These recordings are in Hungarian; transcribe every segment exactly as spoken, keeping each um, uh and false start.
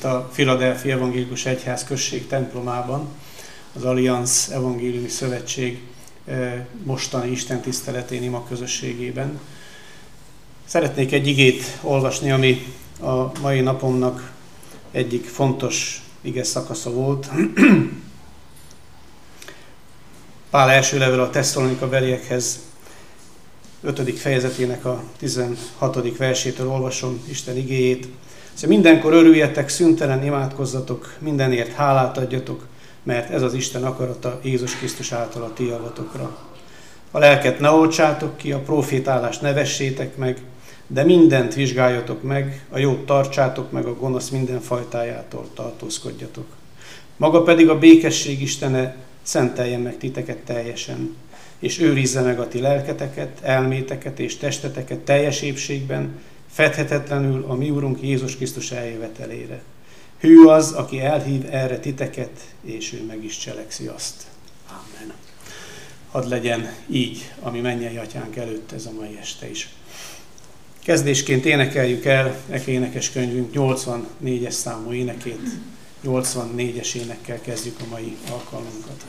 itt a Philadelphia Evangélikus Egyház község templomában, az Allianz Evangéliumi Szövetség mostani istentiszteletén, ima közösségében. Szeretnék egy igét olvasni, ami a mai napomnak egyik fontos ige szakasza volt. Pál első levél a Tesszalonika beliekhez ötödik fejezetének a tizenhatodik versétől olvasom Isten igéjét. Szóval mindenkor örüljetek, szüntelen imádkozzatok, mindenért hálát adjatok, mert ez az Isten akarata Jézus Krisztus által a ti javatokra. A lelket ne oltsátok ki, a profétálást ne vessétek meg, de mindent vizsgáljatok meg, a jót tartsátok meg, a gonosz minden fajtájától tartózkodjatok. Maga pedig a békesség Istene szenteljen meg titeket teljesen, és őrizze meg a ti lelketeket, elméteket és testeteket teljes épségben, fedhetetlenül a mi Urunk Jézus Krisztus eljövetelére. Hű az, aki elhív erre titeket, és ő meg is cselekszi azt. Amen. Hadd legyen így, ami mennyei atyánk előtt ez a mai este is. Kezdésként énekeljük el eke énekeskönyvünk nyolcvannégyes számú énekét. nyolcvannégyes énekkel kezdjük a mai alkalmunkat.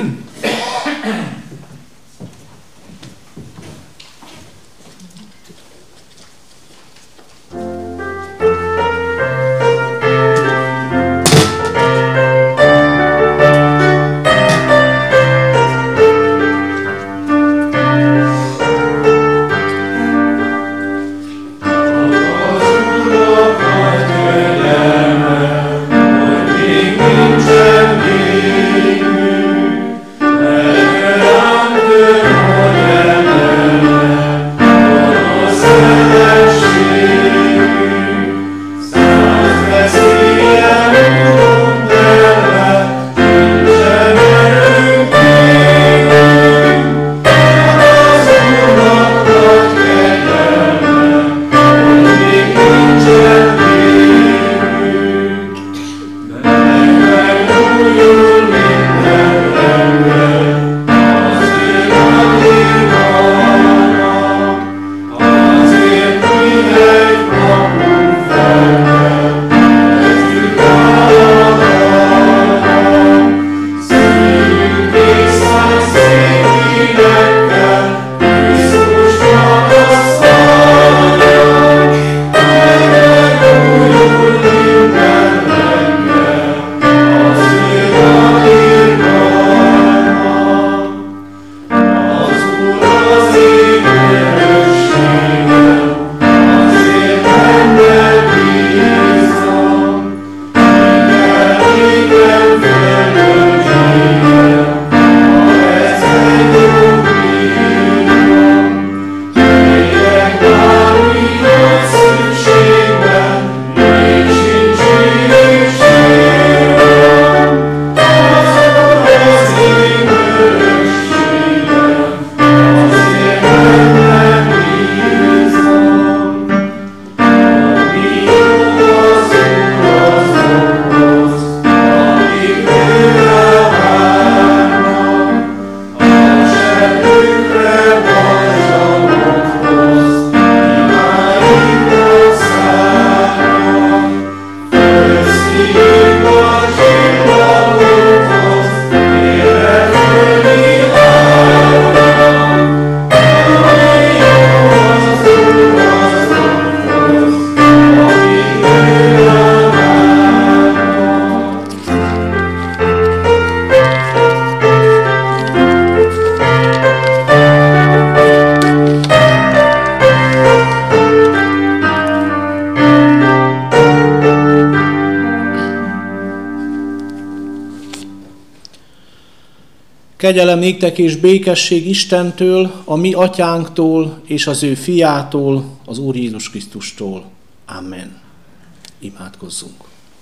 Kegyelem néktek és békesség Istentől, a mi atyánktól és az ő fiától, az Úr Jézus Krisztustól. Amen. Imádkozzunk.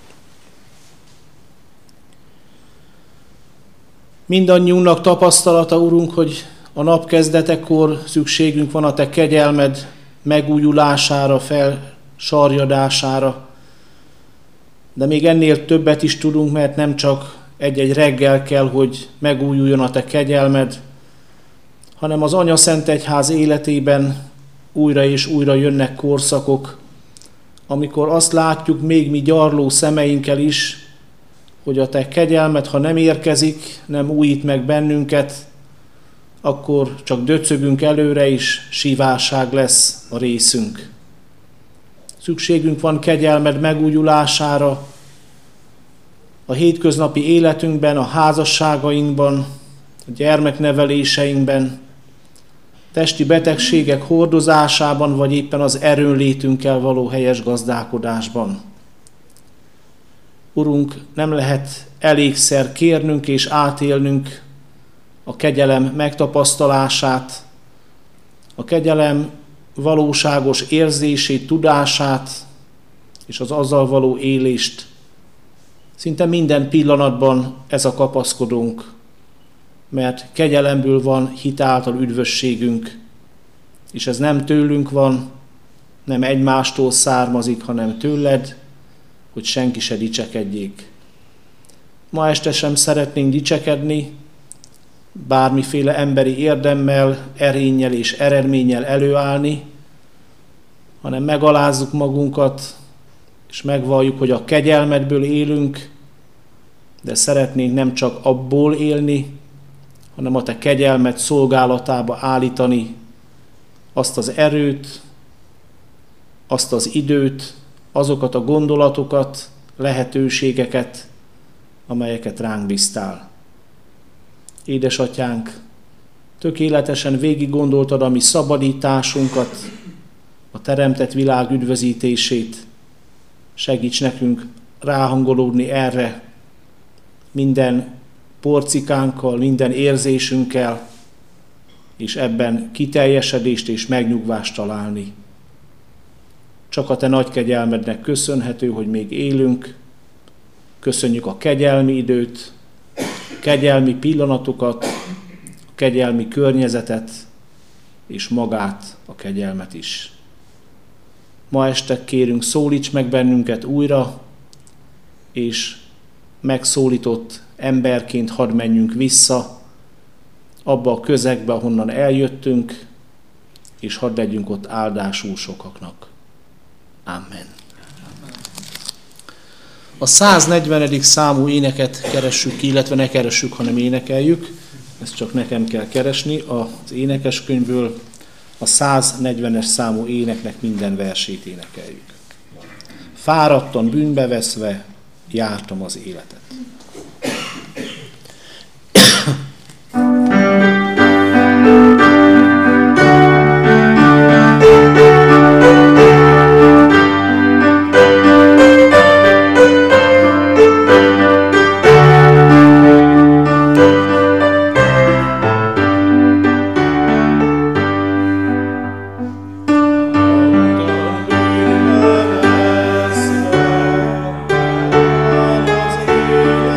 Mindannyiunknak tapasztalata, Urunk, hogy a nap kezdetekor szükségünk van a Te kegyelmed megújulására, felsarjadására, de még ennél többet is tudunk, mert nem csak egy-egy reggel kell, hogy megújuljon a Te kegyelmed, hanem az Anya Szent Egyház életében újra és újra jönnek korszakok, amikor azt látjuk még mi gyarló szemeinkkel is, hogy a te kegyelmed, ha nem érkezik, nem újít meg bennünket, akkor csak döcögünk előre is, sívásság lesz a részünk. Szükségünk van kegyelmed megújulására, a hétköznapi életünkben, a házasságainkban, a gyermekneveléseinkben, testi betegségek hordozásában, vagy éppen az erőnlétünkkel való helyes gazdálkodásban. Urunk, nem lehet elégszer kérnünk és átélnünk a kegyelem megtapasztalását, a kegyelem valóságos érzését, tudását és az azzal való élést. Szinte minden pillanatban ez a kapaszkodónk, mert kegyelemből van hit által üdvösségünk, és ez nem tőlünk van, nem egymástól származik, hanem tőled, hogy senki se dicsekedjék. Ma este sem szeretnénk dicsekedni, bármiféle emberi érdemmel, erénnyel és eredménnyel előállni, hanem megalázzuk magunkat, és megvalljuk, hogy a kegyelmedből élünk, de szeretnénk nem csak abból élni, hanem a te kegyelmed szolgálatába állítani azt az erőt, azt az időt, azokat a gondolatokat, lehetőségeket, amelyeket ránk bíztál. Édesatyánk, tökéletesen végig gondoltad a mi szabadításunkat, a teremtett világ üdvözítését. Segíts nekünk ráhangolódni erre minden porcikánkkal, minden érzésünkkel, és ebben kiteljesedést és megnyugvást találni. Csak a te nagy kegyelmednek köszönhető, hogy még élünk. Köszönjük a kegyelmi időt, a kegyelmi pillanatokat, a kegyelmi környezetet, és magát, a kegyelmet is. Ma este kérünk, szólíts meg bennünket újra, és megszólított emberként hadd menjünk vissza abba a közegbe, ahonnan eljöttünk, és hadd legyünk ott áldásul sokaknak. Amen. A száznegyvenedik számú éneket keressük ki, illetve ne keressük, hanem énekeljük. Ezt csak nekem kell keresni az énekeskönyvből. A száznegyvenes számú éneknek minden versét énekeljük. Fáradtan, bűnbe veszve jártam az életet. Yeah.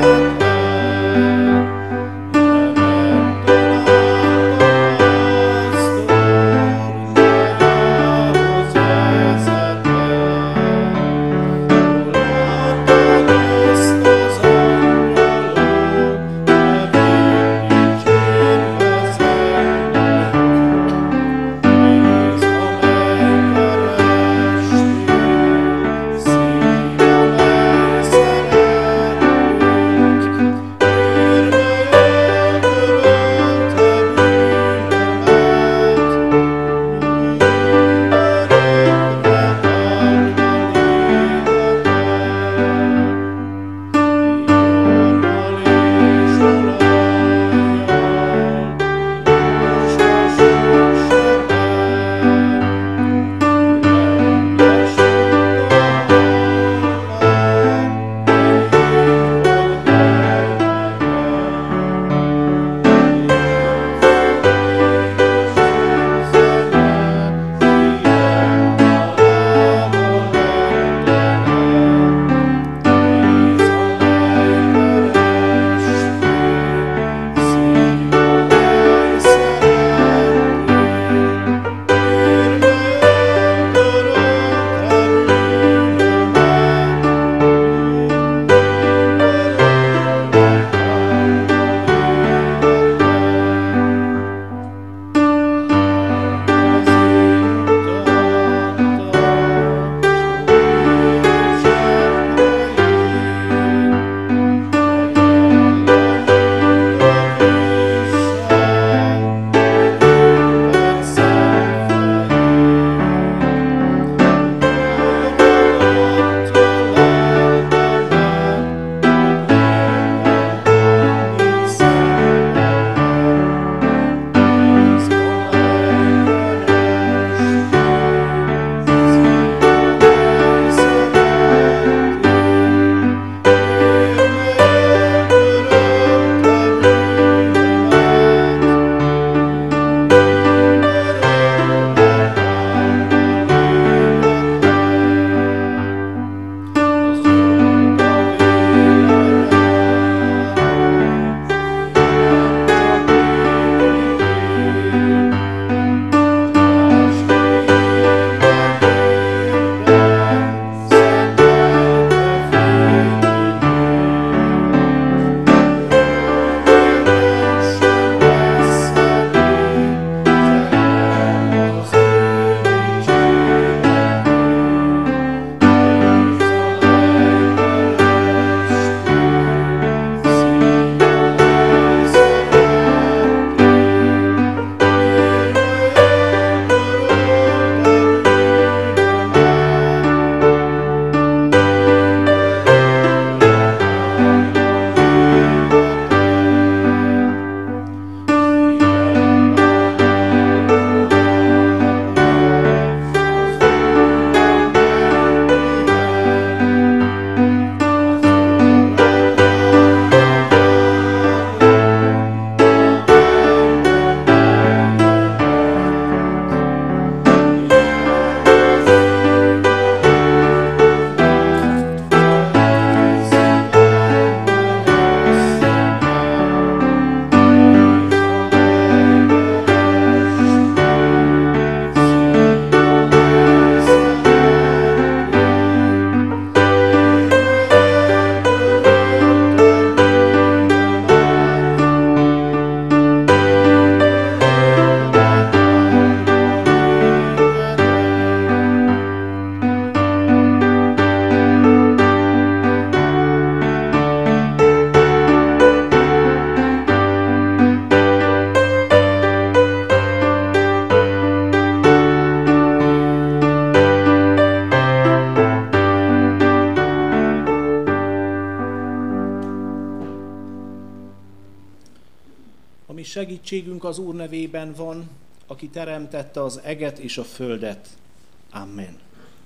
segítségünk az Úr nevében van, aki teremtette az eget és a földet. Amen.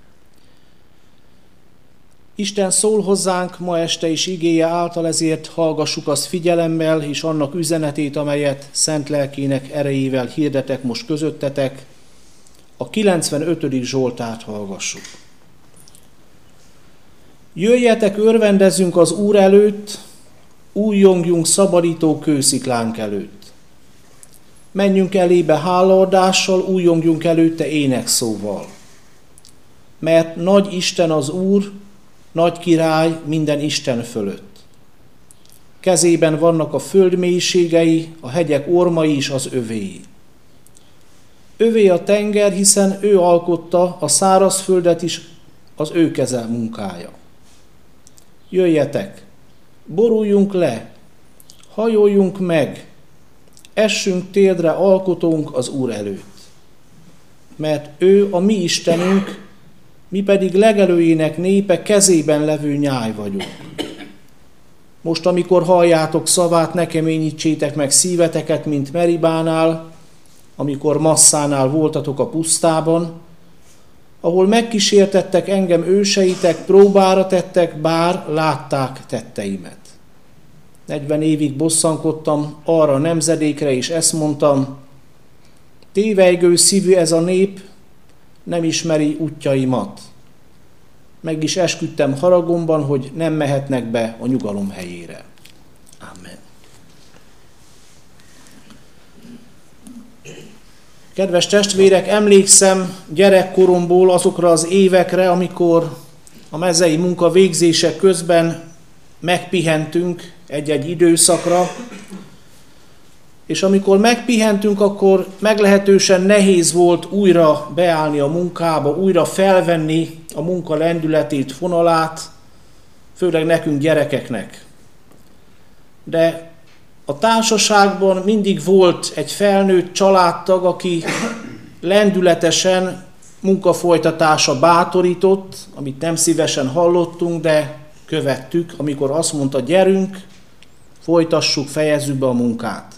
Isten szól hozzánk ma este is igéje által, ezért hallgassuk azt figyelemmel, és annak üzenetét, amelyet szent lelkének erejével hirdetek most közöttetek. A kilencvenötödik Zsoltárt hallgassuk. Jöjjetek, örvendezzünk az Úr előtt, újjongjunk szabadító kősziklánk előtt. Menjünk elébe hálaadással, újjongjunk előtte énekszóval. Mert nagy Isten az Úr, nagy király minden Isten fölött. Kezében vannak a föld mélységei, a hegyek ormai is az övéi. Övé a tenger, hiszen ő alkotta, a szárazföldet is az ő keze munkája. Jöjjetek, boruljunk le, hajoljunk meg, essünk térdre alkotónk az Úr előtt. Mert ő a mi Istenünk, mi pedig legelőjének népe, kezében levő nyáj vagyunk. Most, amikor halljátok szavát, ne keményítsétek meg szíveteket, mint Meribánál, amikor Masszánál voltatok a pusztában, ahol megkísértettek engem őseitek, próbára tettek, bár látták tetteimet. Negyven évig bosszankodtam arra a nemzedékre, és ezt mondtam, tévejgő szívű ez a nép, nem ismeri útjaimat. Meg is esküdtem haragomban, hogy nem mehetnek be a nyugalom helyére. Amen. Kedves testvérek, emlékszem gyerekkoromból azokra az évekre, amikor a mezei munka végzése közben megpihentünk egy-egy időszakra, és amikor megpihentünk, akkor meglehetősen nehéz volt újra beállni a munkába, újra felvenni a munka lendületét, fonalát, főleg nekünk gyerekeknek. De a társaságban mindig volt egy felnőtt családtag, aki lendületesen munkafolytatása bátorított, amit nem szívesen hallottunk, de követtük, amikor azt mondta, gyerünk, folytassuk, fejezzük be a munkát.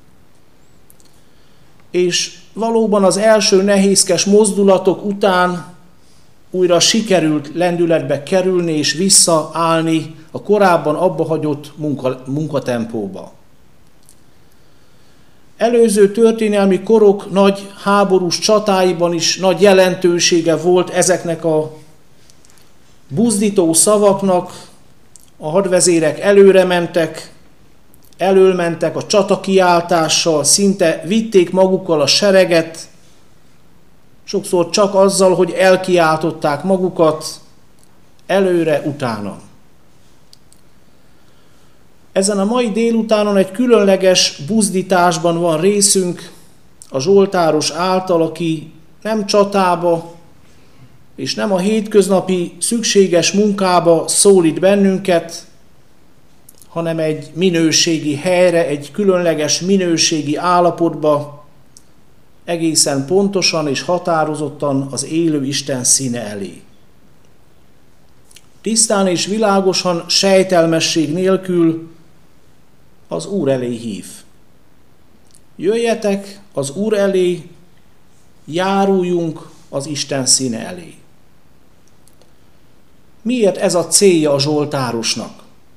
És valóban az első nehézkes mozdulatok után újra sikerült lendületbe kerülni és visszaállni a korábban abbahagyott munka, munkatempóba. Előző történelmi korok nagy háborús csatáiban is nagy jelentősége volt ezeknek a buzdító szavaknak, a hadvezérek előre mentek, elölmentek a csatakiáltással, szinte vitték magukkal a sereget, sokszor csak azzal, hogy elkiáltották magukat előre, utána. Ezen a mai délutánon egy különleges buzdításban van részünk a zsoltáros által, aki nem csatába és nem a hétköznapi szükséges munkába szólít bennünket, hanem egy minőségi helyre, egy különleges minőségi állapotba, egészen pontosan és határozottan az élő Isten színe elé. Tisztán és világosan, sejtelmesség nélkül az Úr elé hív. Jöjjetek az Úr elé, járuljunk az Isten színe elé. Miért ez a célja a zsoltárosnak?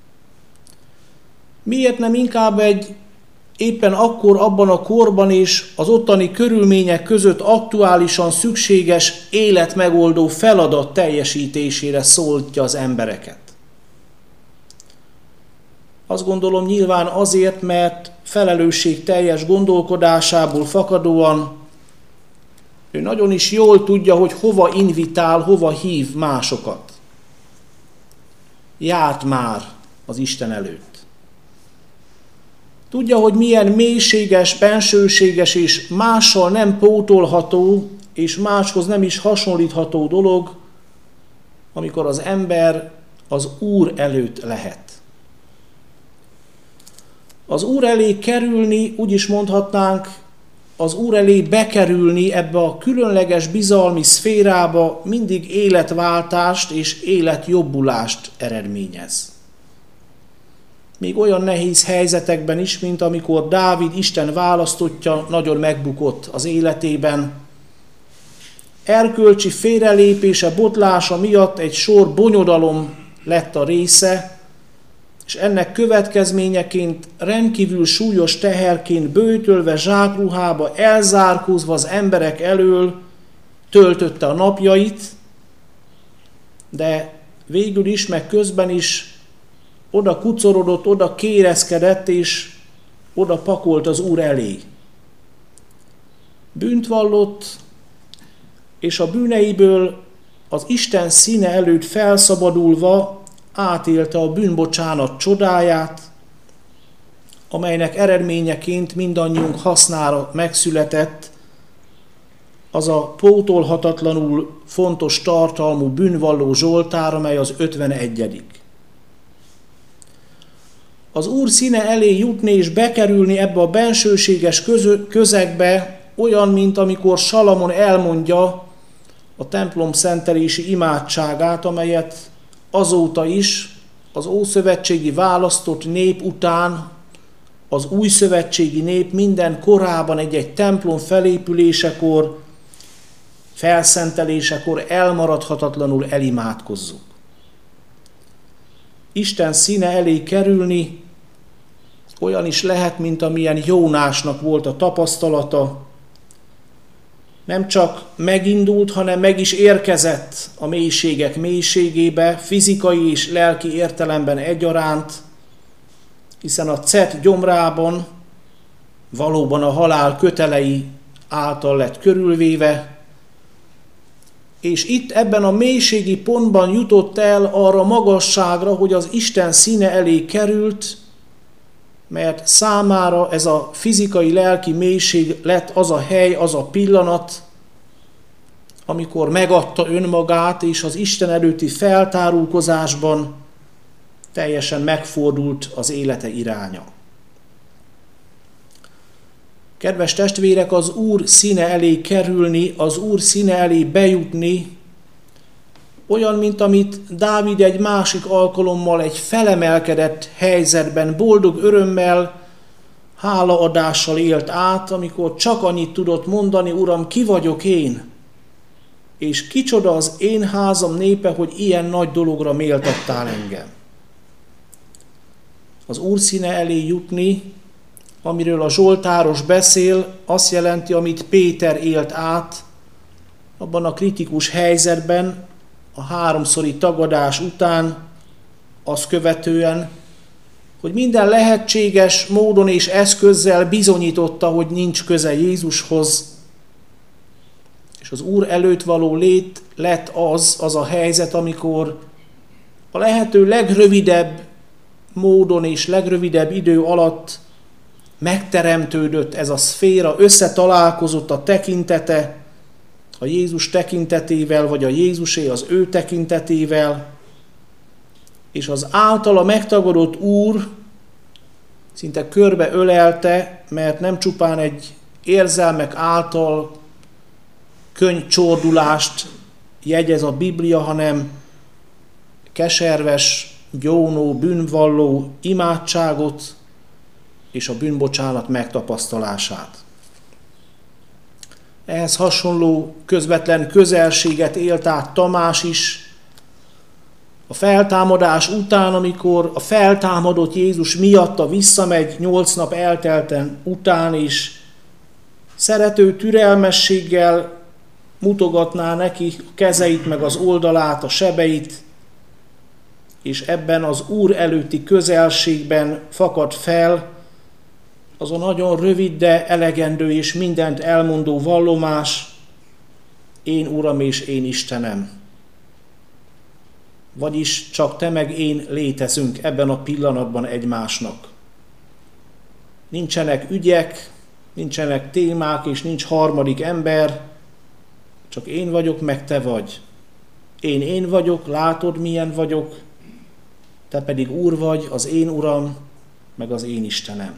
Miért nem inkább egy éppen akkor, abban a korban és az ottani körülmények között aktuálisan szükséges életmegoldó feladat teljesítésére szóltja az embereket? Azt gondolom nyilván azért, mert felelősségteljes gondolkodásából fakadóan ő nagyon is jól tudja, hogy hova invitál, hova hív másokat. Járt már az Isten előtt. Tudja, hogy milyen mélységes, bensőséges és mással nem pótolható, és máshoz nem is hasonlítható dolog, amikor az ember az Úr előtt lehet. Az Úr elé kerülni, úgy is mondhatnánk, az Úr elé bekerülni ebbe a különleges bizalmi szférába mindig életváltást és életjobbulást eredményez. még olyan nehéz helyzetekben is, mint amikor Dávid, Isten választottja, nagyon megbukott az életében. Erkölcsi félrelépése, botlása miatt egy sor bonyodalom lett a része, és ennek következményeként rendkívül súlyos teherként böjtölve, zsákruhába, elzárkózva az emberek elől töltötte a napjait, de végül is, meg közben is oda kucorodott, oda kérezkedett, és oda pakolt az Úr elé. Bűnt vallott, és a bűneiből az Isten színe előtt felszabadulva átélte a bűnbocsánat csodáját, amelynek eredményeként mindannyiunk hasznára megszületett az a pótolhatatlanul fontos tartalmú bűnvalló zsoltár, amely az ötvenegyedik. Az Úr színe elé jutni és bekerülni ebbe a bensőséges közegbe olyan, mint amikor Salamon elmondja a templom szentelési imádságát, amelyet azóta is az ószövetségi választott nép után az új szövetségi nép minden korában egy-egy templom felépülésekor, felszentelésekor elmaradhatatlanul elimádkozzuk. Isten színe elé kerülni olyan is lehet, mint amilyen Jónásnak volt a tapasztalata. Nem csak megindult, hanem meg is érkezett a mélységek mélységébe, fizikai és lelki értelemben egyaránt, hiszen a Cet gyomrában valóban a halál kötelei által lett körülvéve, és itt ebben a mélységi pontban jutott el arra magasságra, hogy az Isten színe elé került, mert számára ez a fizikai-lelki mélység lett az a hely, az a pillanat, amikor megadta önmagát, és az Isten előtti feltárulkozásban teljesen megfordult az élete iránya. Kedves testvérek, az Úr színe elé kerülni, az Úr színe elé bejutni, olyan, mint amit Dávid egy másik alkalommal egy felemelkedett helyzetben, boldog örömmel, hálaadással élt át, amikor csak annyit tudott mondani: Uram, ki vagyok én? És kicsoda az én házam népe, hogy ilyen nagy dologra méltattál engem. Az Úr színe elé jutni, amiről a zsoltáros beszél, azt jelenti, amit Péter élt át abban a kritikus helyzetben, a háromszori tagadás után, azt követően, hogy minden lehetséges módon és eszközzel bizonyította, hogy nincs köze Jézushoz, és az Úr előtt való lét lett az, az a helyzet, amikor a lehető legrövidebb módon és legrövidebb idő alatt megteremtődött ez a szféra, összetalálkozott a tekintete, a Jézus tekintetével, vagy a Jézusé az ő tekintetével, és az általa megtagadott Úr szinte körbe ölelte, mert nem csupán egy érzelmek által könnycsordulást jegyez a Biblia, hanem keserves, gyónó, bűnvalló imádságot és a bűnbocsánat megtapasztalását. Ehhez hasonló közvetlen közelséget élt át Tamás is. A feltámadás után, amikor a feltámadott Jézus miatta visszamegy nyolc nap eltelten után is, szerető türelmességgel mutogatná neki a kezeit, meg az oldalát, a sebeit, és ebben az Úr előtti közelségben fakad fel az a nagyon rövid, de elegendő és mindent elmondó vallomás: én Uram és én Istenem. Vagyis csak te meg én létezünk ebben a pillanatban egymásnak. Nincsenek ügyek, nincsenek témák, és nincs harmadik ember, csak én vagyok, meg te vagy. Én én vagyok, látod, milyen vagyok, te pedig Úr vagy, az én Uram, meg az én Istenem.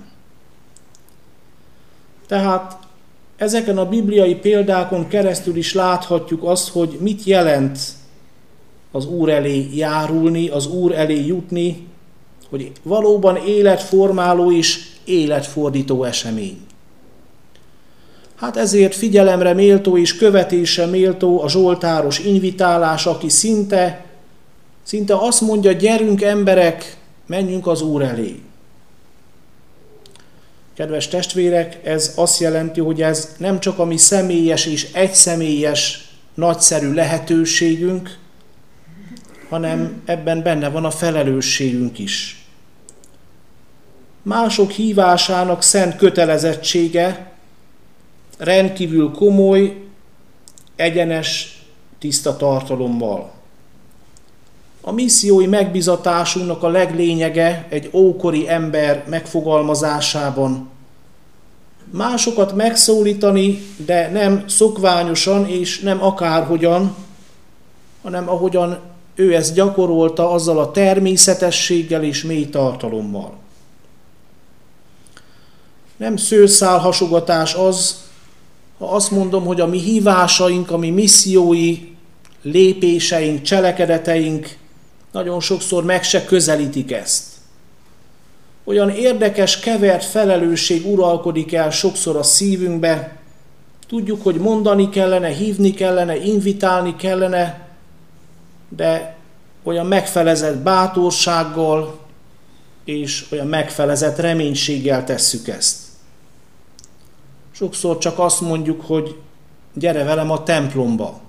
Tehát ezeken a bibliai példákon keresztül is láthatjuk azt, hogy mit jelent az Úr elé járulni, az Úr elé jutni, hogy valóban életformáló és életfordító esemény. Hát ezért figyelemre méltó és követésre méltó a zsoltáros invitálás, aki szinte, szinte azt mondja, gyerünk emberek, menjünk az Úr elé. Kedves testvérek, ez azt jelenti, hogy ez nem csak a mi személyes és egyszemélyes nagyszerű lehetőségünk, hanem ebben benne van a felelősségünk is. Mások hívásának szent kötelezettsége rendkívül komoly, egyenes, tiszta tartalommal. A missziói megbizatásunknak a leglényege egy ókori ember megfogalmazásában. Másokat megszólítani, de nem szokványosan és nem akárhogyan, hanem ahogyan ő ezt gyakorolta, azzal a természetességgel és mély tartalommal. Nem szőrszálhasogatás az, ha azt mondom, hogy a mi hívásaink, a mi missziói lépéseink, cselekedeteink nagyon sokszor meg se közelítik ezt. Olyan érdekes, kevert felelősség uralkodik el sokszor a szívünkbe. Tudjuk, hogy mondani kellene, hívni kellene, invitálni kellene, de olyan megfelezett bátorsággal és olyan megfelezett reménységgel tesszük ezt. Sokszor csak azt mondjuk, hogy gyere velem a templomba.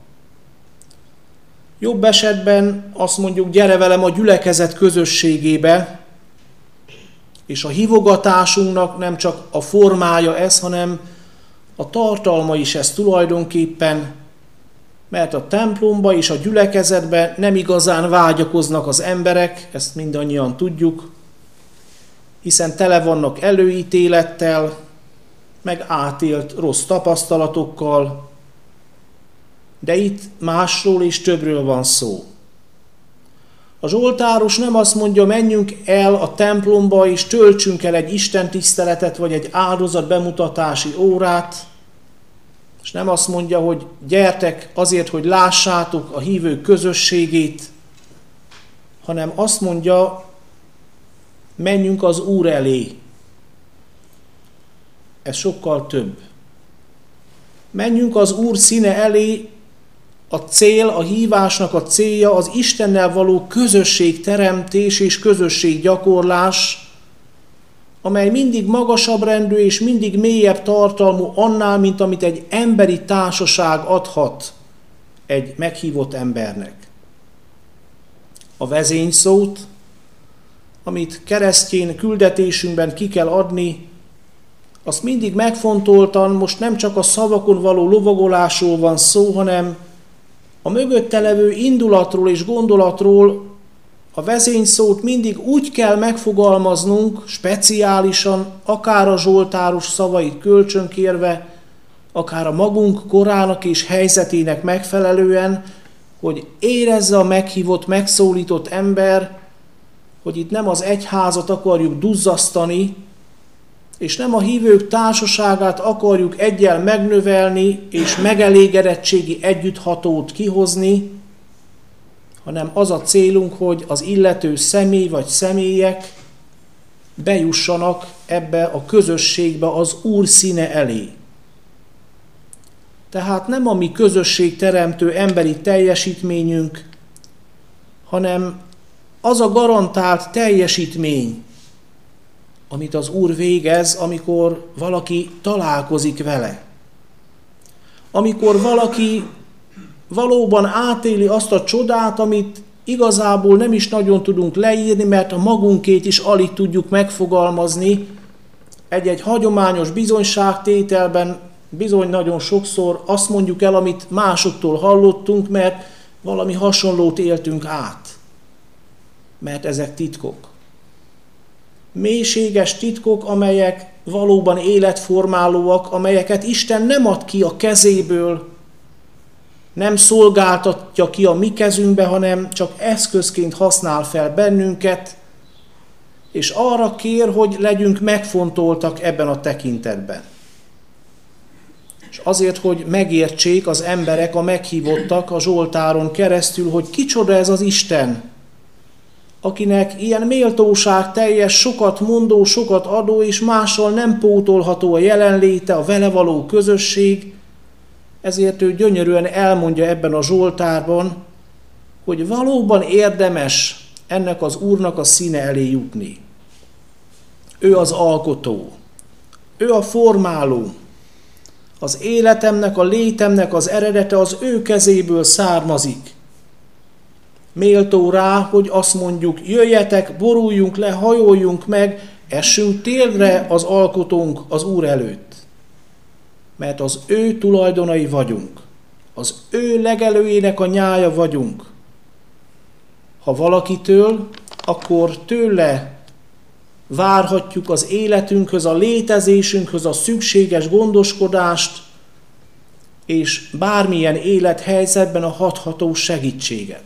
Jobb esetben azt mondjuk, gyere velem a gyülekezet közösségébe, és a hívogatásunknak nem csak a formája ez, hanem a tartalma is ez tulajdonképpen, mert a templomba és a gyülekezetbe nem igazán vágyakoznak az emberek, ezt mindannyian tudjuk, hiszen tele vannak előítélettel, meg átélt rossz tapasztalatokkal, de itt másról és többről van szó. A zsoltáros nem azt mondja, menjünk el a templomba és töltsünk el egy istentiszteletet vagy egy áldozat bemutatási órát, és nem azt mondja, hogy gyertek azért, hogy lássátok a hívők közösségét, hanem azt mondja, menjünk az Úr elé. Ez sokkal több. Menjünk az Úr színe elé, a cél, a hívásnak a célja az Istennel való közösségteremtés és közösséggyakorlás, amely mindig magasabb rendű és mindig mélyebb tartalmú annál, mint amit egy emberi társaság adhat egy meghívott embernek. A vezényszót, amit keresztény küldetésünkben ki kell adni, azt mindig megfontoltan, most nem csak a szavakon való lovagolásról van szó, hanem a mögötte levő indulatról és gondolatról. A vezényszót mindig úgy kell megfogalmaznunk, speciálisan, akár a zsoltáros szavait kölcsönkérve, akár a magunk korának és helyzetének megfelelően, hogy érezze a meghívott, megszólított ember, hogy itt nem az egyházat akarjuk duzzasztani, és nem a hívők társaságát akarjuk eggyel megnövelni, és megelégedettségi együtthatót kihozni, hanem az a célunk, hogy az illető személy vagy személyek bejussanak ebbe a közösségbe az Úr színe elé. Tehát nem a mi közösségteremtő emberi teljesítményünk, hanem az a garantált teljesítmény, amit az Úr végez, amikor valaki találkozik vele. Amikor valaki valóban átéli azt a csodát, amit igazából nem is nagyon tudunk leírni, mert a magunkét is alig tudjuk megfogalmazni. Egy-egy hagyományos bizonyságtételben bizony nagyon sokszor azt mondjuk el, amit másoktól hallottunk, mert valami hasonlót éltünk át. Mert ezek titkok. Mélységes titkok, amelyek valóban életformálóak, amelyeket Isten nem ad ki a kezéből, nem szolgáltatja ki a mi kezünkbe, hanem csak eszközként használ fel bennünket, és arra kér, hogy legyünk megfontoltak ebben a tekintetben. És azért, hogy megértsék az emberek, a meghívottak a zsoltáron keresztül, hogy kicsoda ez az Isten, akinek ilyen méltóság teljes, sokat mondó, sokat adó, és mással nem pótolható a jelenléte, a vele való közösség, ezért ő gyönyörűen elmondja ebben a Zsoltárban, hogy valóban érdemes ennek az Úrnak a színe elé jutni. Ő az alkotó, ő a formáló, az életemnek, a létemnek az eredete az ő kezéből származik. Méltó rá, hogy azt mondjuk, jöjjetek, boruljunk le, hajoljunk meg, essünk térdre az alkotónk az Úr előtt. Mert az ő tulajdonai vagyunk, az ő legelőjének a nyája vagyunk. Ha valakitől, akkor tőle várhatjuk az életünkhöz, a létezésünkhöz a szükséges gondoskodást, és bármilyen élethelyzetben a hatható segítséget.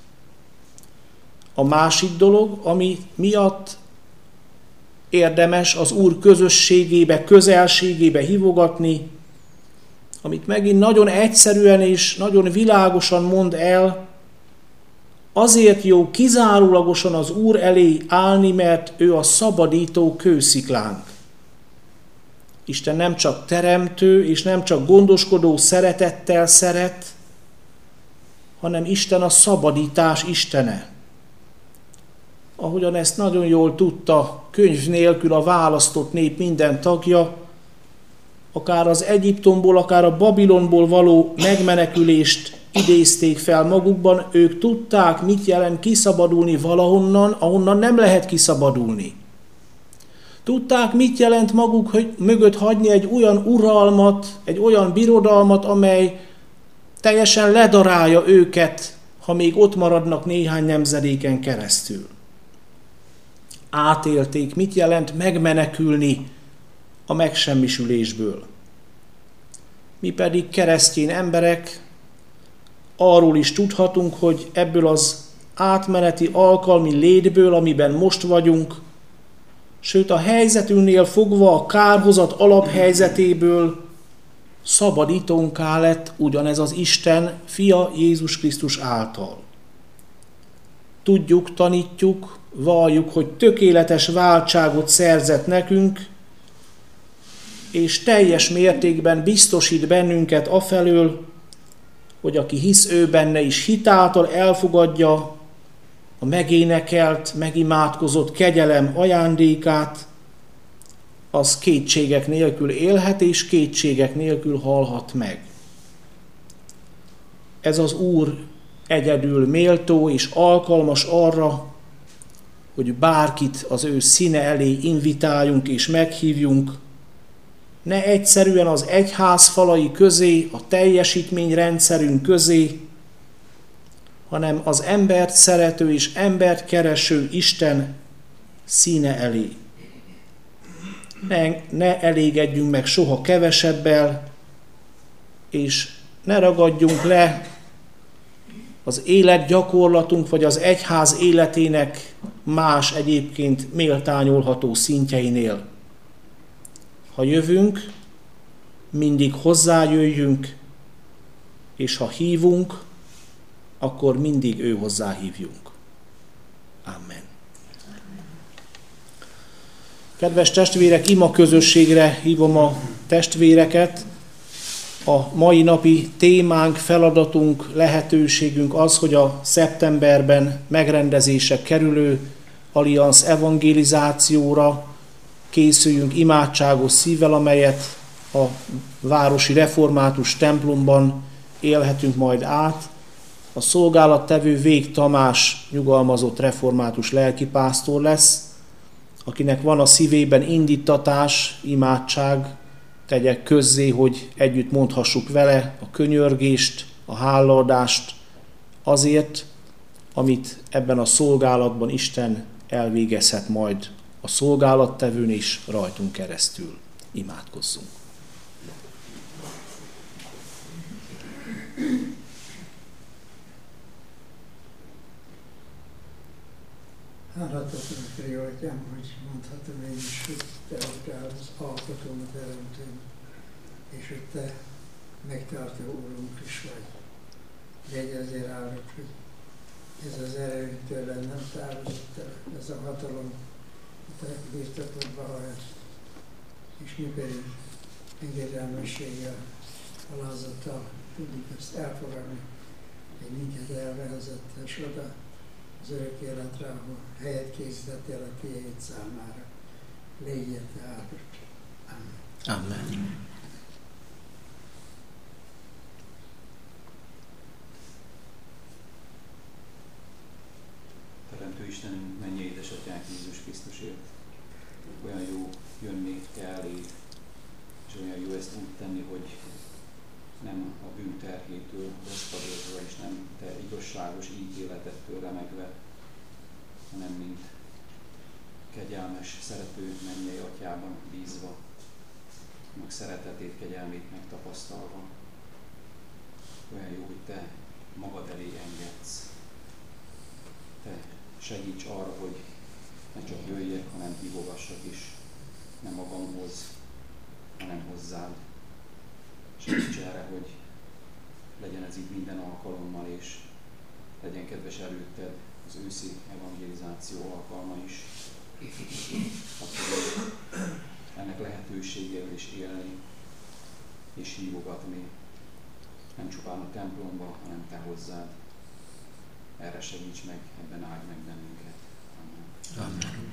A másik dolog, ami miatt érdemes az Úr közösségébe, közelségébe hívogatni, amit megint nagyon egyszerűen és nagyon világosan mond el, azért jó kizárólagosan az Úr elé állni, mert ő a szabadító kősziklánk. Isten nem csak teremtő, és nem csak gondoskodó szeretettel szeret, hanem Isten a szabadítás istene. Ahogyan ezt nagyon jól tudta könyv nélkül a választott nép minden tagja, akár az Egyiptomból, akár a Babilonból való megmenekülést idézték fel magukban, ők tudták, mit jelent kiszabadulni valahonnan, ahonnan nem lehet kiszabadulni. Tudták, mit jelent maguk hogy mögött hagyni egy olyan uralmat, egy olyan birodalmat, amely teljesen ledarálja őket, ha még ott maradnak néhány nemzedéken keresztül. Átélték, mit jelent megmenekülni a megsemmisülésből. Mi pedig keresztény emberek arról is tudhatunk, hogy ebből az átmeneti alkalmi létből, amiben most vagyunk, sőt a helyzetünknél fogva a kárhozat alaphelyzetéből szabadítónká lett ugyanez az Isten fia Jézus Krisztus által. Tudjuk, tanítjuk, valljuk, hogy tökéletes váltságot szerzett nekünk, és teljes mértékben biztosít bennünket afelől, hogy aki hisz ő benne is hitáltal elfogadja a megénekelt, megimádkozott kegyelem ajándékát, az kétségek nélkül élhet, és kétségek nélkül halhat meg. Ez az Úr egyedül méltó és alkalmas arra, hogy bárkit az ő színe elé invitáljunk és meghívjunk, ne egyszerűen az egyház falai közé, a teljesítményrendszerünk közé, hanem az embert szerető és embert kereső Isten színe elé. Ne, ne elégedjünk meg soha kevesebbel, és ne ragadjunk le az életgyakorlatunk vagy az egyház életének más egyébként méltányolható szintjeinél. Ha jövünk, mindig hozzájöjjünk, és ha hívunk, akkor mindig ő hozzá hívjunk. Amen. Kedves testvérek, ima közösségre hívom a testvéreket. A mai napi témánk, feladatunk, lehetőségünk az, hogy a szeptemberben megrendezésre kerülő Allianz evangelizációra készüljünk imádságos szívvel, amelyet a városi református templomban élhetünk majd át. A szolgálattevő Vég Tamás nyugalmazott református lelkipásztor lesz, akinek van a szívében indítatás, imádság, tegye közzé, hogy együtt mondhassuk vele a könyörgést, a hálaadást azért, amit ebben a szolgálatban Isten elvégezhet majd a szolgálattevőn is rajtunk keresztül. Imádkozzunk. Hálát adunk, Jó Atyám, hogy mondhatom én is, hogy Te adtál az alkotóm, a teremtőm, és hogy Te megtartó Úrunk is vagy. Jegyezél állok, hogy ez az erő tőled nem távozott el, ez a hatalom a te birtokodba hajt, és mi pedig engedelmességgel, alázattal tudjuk ezt elfogadni, hogy minket elvezetett és oda az örök életre, ahol helyet készítettél a tiéd számára. Légy tehát. Amen. Amen. Teremtő Istenünk, mennyei édesatyánk Jézus Krisztusért. Olyan jó jönni te eléd, és olyan jó ezt úgy tenni, hogy nem a bűn terhétől rosszpadozva, és nem te igazságos ítéletettől remegve, hanem mint kegyelmes, szerető mennyei atyában bízva, meg szeretetét, kegyelmét megtapasztalva. Olyan jó, hogy te magad elé engedsz. Te segíts arra, hogy ne csak jöjjek, hanem hívogassak is, nem magamhoz, hanem hozzád. Segíts erre, hogy legyen ez így minden alkalommal, és legyen kedves előtted az őszi evangelizáció alkalma is. Akkor ennek lehetőségével is élni és hívogatni, nem csupán a templomba, hanem te hozzád. Erre segíts meg, ebben áld meg bennünket. Amen. Amen.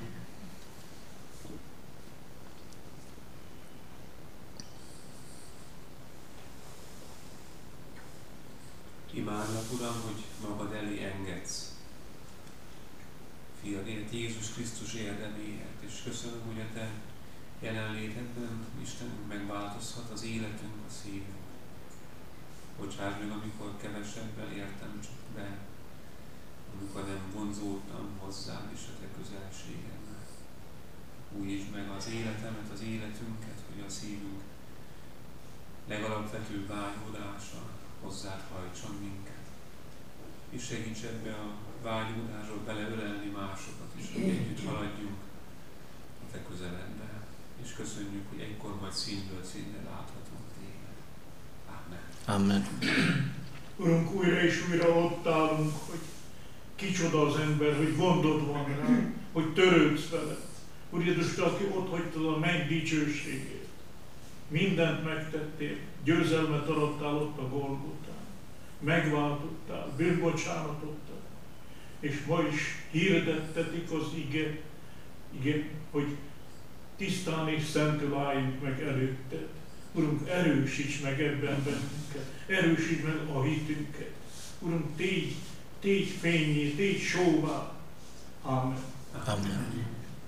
Imádlak, Uram, hogy magad elé engedsz fiadért, Jézus Krisztus érdeméért, és köszönöm, hogy a te jelenlétedben, Istenünk, megváltozhat az életünk, a szívünk. Bocsáss meg, amikor kevesebbel értem csak be, amikor nem vonzódtam hozzád és a te közelségedben. Újítsd meg az életemet, az életünket, hogy a szívünk legalapvetőbb vágyódása hozzád hajtson minket. És segíts ebbe a vágyódásba beleölelni másokat is, hogy együtt haladjunk a te közeledbe. És köszönjük, hogy egykor majd színből színre láthatunk téged. Amen. Amen. Urunk, újra és újra ott állunk, hogy kicsoda az ember, hogy gondod van rá, hogy törődsz veled. Úr Jézus, te, aki ott hagytad a menny dicsőségét. Mindent megtettél, győzelmet adottál ott a Golgotán. Megváltottál, bűnbocsánatot adtál. És ma is hirdettetik az ige, ige, hogy tisztán és szentül álljunk meg előtted. Urunk, erősíts meg ebben bennünket, erősíts meg a hitünket. Urunk, tégy, tégy fényé, tégy sóvá. Amen. Amen.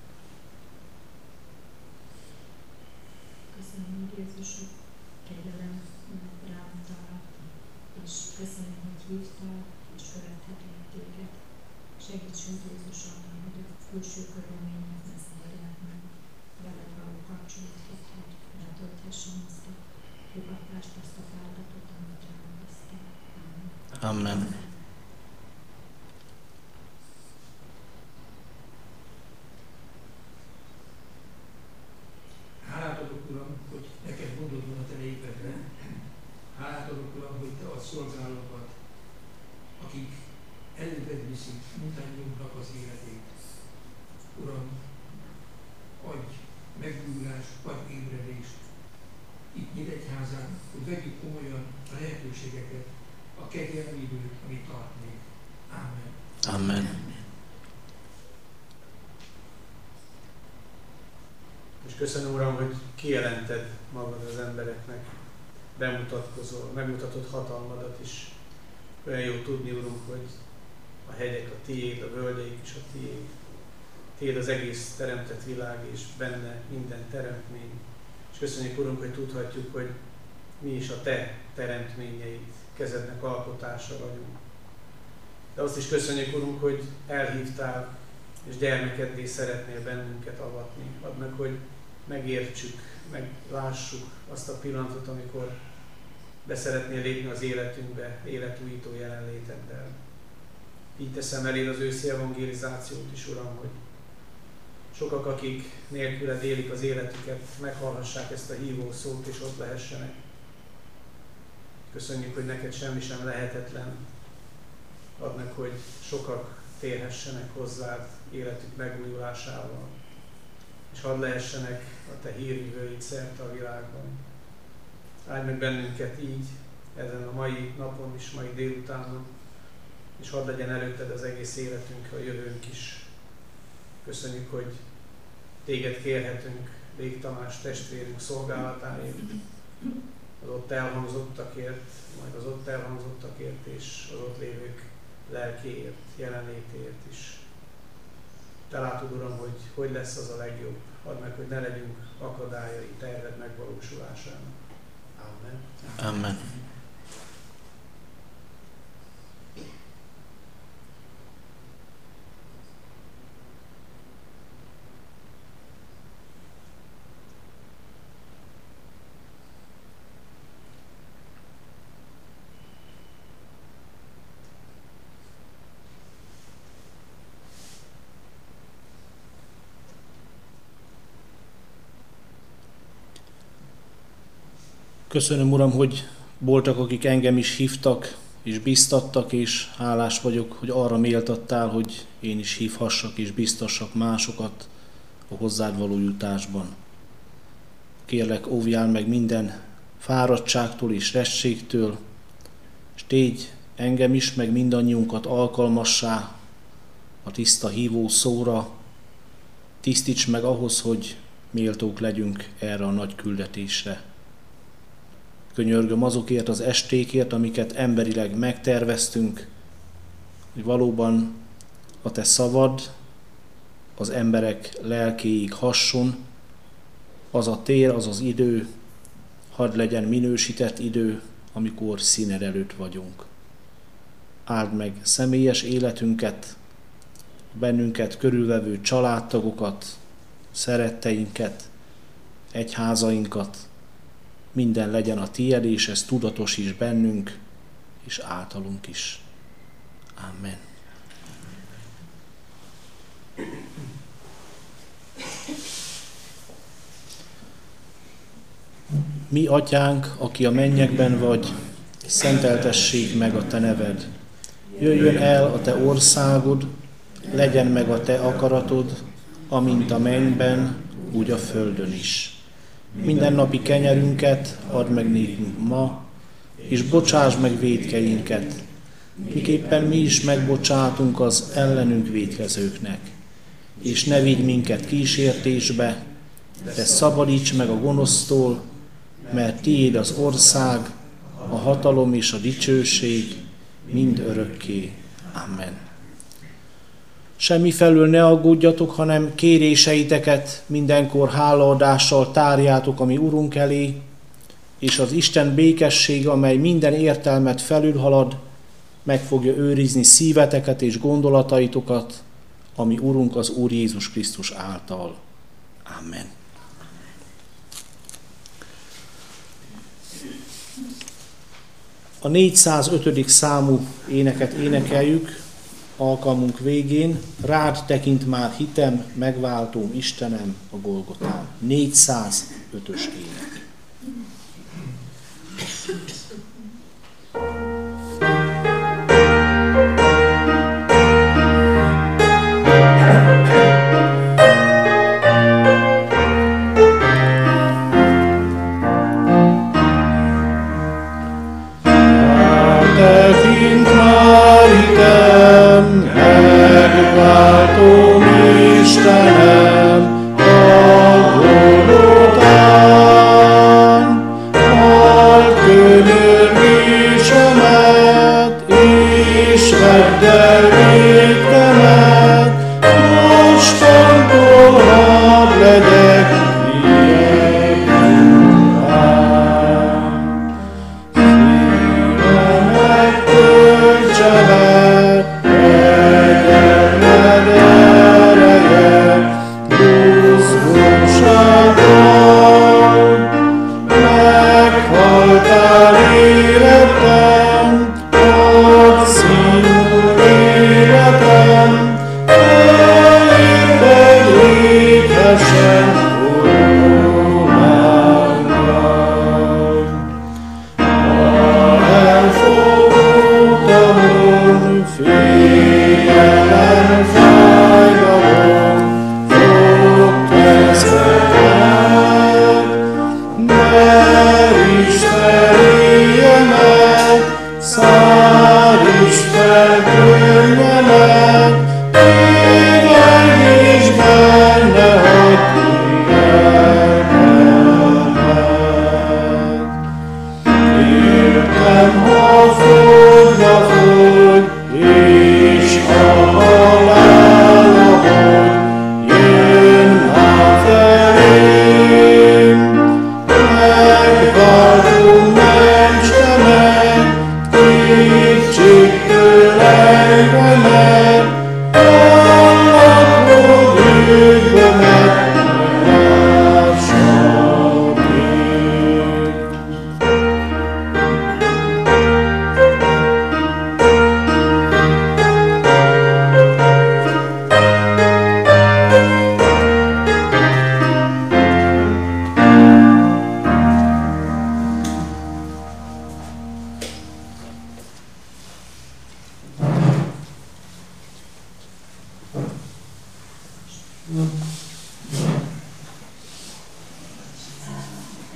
Köszönöm, Jézus, hogy kegyelem rám talált, és köszönöm, hogy hívtál, és követhetlek téged. Segítsünk, Jézus, abban, hogy a külső körülmények ne zavarják meg, veled való kapcsolatot, hogy letölthessem azt a fogadást, azt a feladatot, amit rám bíztál. Amen. Hálát adok, Uram, hogy neked gondod van a te népedre. Hálát adok, Uram, hogy te a szolgálókat, akik előbbet viszik mindannyiunknak az életét. Uram, adj megújulást, adj ébredést itt Nyíregyházán, hogy vegyük komolyan a lehetőségeket, a kegyelmi időt, amit tart még. Amen. Amen. És köszönöm, Uram, hogy kijelented magad az embereknek, bemutatkozol, megmutatod hatalmadat is. Olyan jó tudni, Urunk, hogy a hegyek a tiéd, a völgyek is a tiéd. Tiéd az egész teremtett világ, és benne minden teremtmény. És köszönjük, Urunk, hogy tudhatjuk, hogy mi is a te teremtményeid, kezednek alkotása vagyunk. De azt is köszönjük, Urunk, hogy elhívtál, és gyermekeddé szeretnél bennünket avatni. Add meg, hogy megértsük, meglássuk azt a pillanatot, amikor be szeretnél lépni az életünkbe, életújító jelenléteddel. Így teszem eléd az őszi evangelizációt is, Uram, hogy sokak, akik nélküled élik az életüket, meghallhassák ezt a hívó szót, és ott lehessenek. Köszönjük, hogy neked semmi sem lehetetlen. Add meg, hogy sokak térhessenek hozzád életük megújulásával, és hadd lehessenek a te hírhívőid szerte a világban. Áldj meg bennünket így, ezen a mai napon is, mai délutánon, és hadd legyen előtted az egész életünk, a jövőnk is. Köszönjük, hogy téged kérhetünk Vég Tamás testvérünk szolgálatáért, az ott elhangzottakért, majd az ott elhangzottakért és az ott lévők lelkéért, jelenlétéért is. Te látod, Uram, hogy hogy lesz az a legjobb. Add meg, hogy ne legyünk akadályai terved megvalósulásának. Amen. Amen. Köszönöm, Uram, hogy voltak, akik engem is hívtak, és biztattak, és hálás vagyok, hogy arra méltattál, hogy én is hívhassak és biztassak másokat a hozzád való jutásban. Kérlek, óvjál meg minden fáradtságtól és rességtől, és tégy engem is, meg mindannyiunkat alkalmassá a tiszta hívó szóra, tisztíts meg ahhoz, hogy méltók legyünk erre a nagy küldetésre. Könyörgöm azokért az estékért, amiket emberileg megterveztünk, hogy valóban a te szavad az emberek lelkéig hasson, az a tér, az az idő, hadd legyen minősített idő, amikor színed előtt vagyunk. Áld meg személyes életünket, bennünket körülvevő családtagokat, szeretteinket, egyházainkat, minden legyen a tied, és ez tudatos is bennünk, és általunk is. Amen. Mi, Atyánk, aki a mennyekben vagy, szenteltessék meg a te neved. Jöjjön el a te országod, legyen meg a te akaratod, amint a mennyben, úgy a földön is. Mindennapi kenyerünket add meg nékünk ma, és bocsáss meg vétkeinket, miképpen mi is megbocsátunk az ellenünk vétkezőknek. És ne vigy minket kísértésbe, de szabadíts meg a gonosztól, mert tiéd az ország, a hatalom és a dicsőség mind örökké. Amen. Semmi felül ne aggódjatok, hanem kéréseiteket mindenkor hálaadással tárjátok a mi Urunk elé, és az Isten békessége, amely minden értelmet felülhalad, meg fogja őrizni szíveteket és gondolataitokat, ami Urunk az Úr Jézus Krisztus által. Amen. A négyszázötödik számú éneket énekeljük alkalmunk végén. Rád tekint már hitem, megváltóm Istenem a Golgotán. négyszázötös ének. Megváltóm Istenem a Golgotán.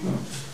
Amen.